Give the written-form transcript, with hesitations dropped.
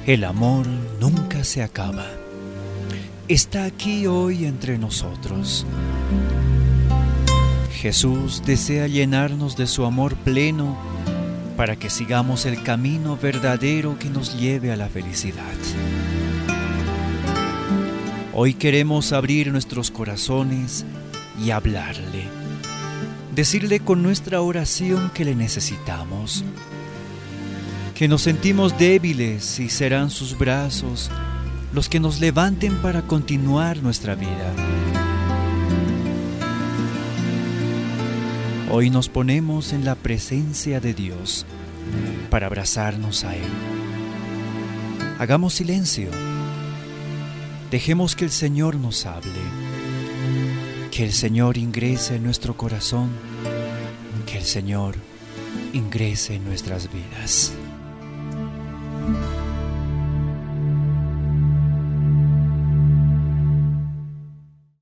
El amor nunca se acaba. Está aquí hoy entre nosotros. Jesús desea llenarnos de su amor pleno para que sigamos el camino verdadero que nos lleve a la felicidad. Hoy queremos abrir nuestros corazones y hablarle, decirle con nuestra oración que le necesitamos, que nos sentimos débiles y serán sus brazos los que nos levanten para continuar nuestra vida. Hoy nos ponemos en la presencia de Dios para abrazarnos a Él. Hagamos silencio. Dejemos que el Señor nos hable, que el Señor ingrese en nuestro corazón, que el Señor ingrese en nuestras vidas.